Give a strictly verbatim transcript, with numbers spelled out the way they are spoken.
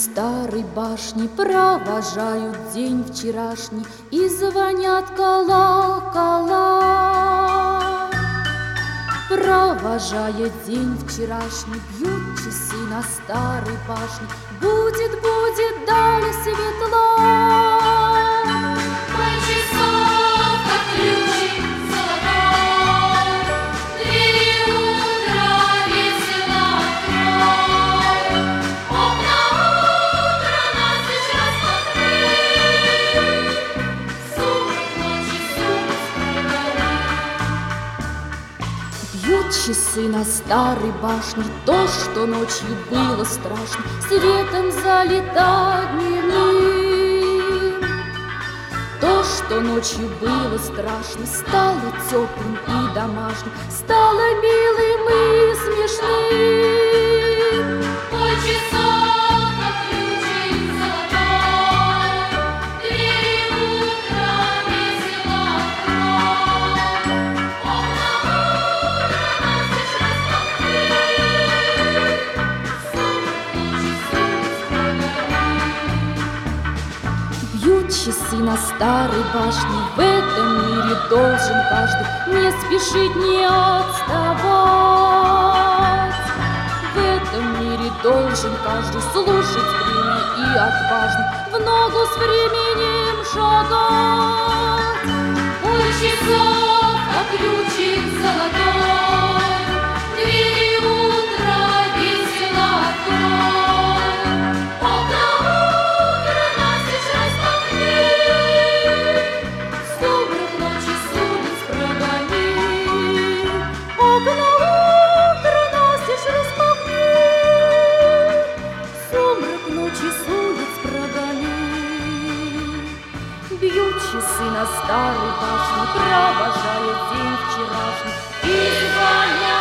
старой башни провожают день вчерашний и звонят колокола. Провожая день вчерашний, бьют часы на старой башне. Будет, будет далее светло. Мой часов, как ключик золотой, двери утра весело открой. Окна утра настежь распахни, сумрак ночи, сумрак прогони. Бьют часы на старой башне, то, что ночью было страшно, светом залито дневным. То, что ночью было страшно, стало теплым и домашним, стало милым и смешным. Мой часов, как ключик золотой, двери утра весело открой. Окна утра настежь распахни, сумрак ночи, сумрак прогони. Бьют часы на старой башне, в этом мире должен каждый не спешить, не отставать. В этом мире должен каждый слушать время и отважно в ногу с временем шагать. Мой часов, как ключик золотой, двери утра весело открой. Окна утра настежь распахни, сумрак ночи с улиц прогони. Окна утра настежь распахни, сумрак ночи с улиц прогони. Бьют часы на старой башне, провожая день вчерашний, и звонят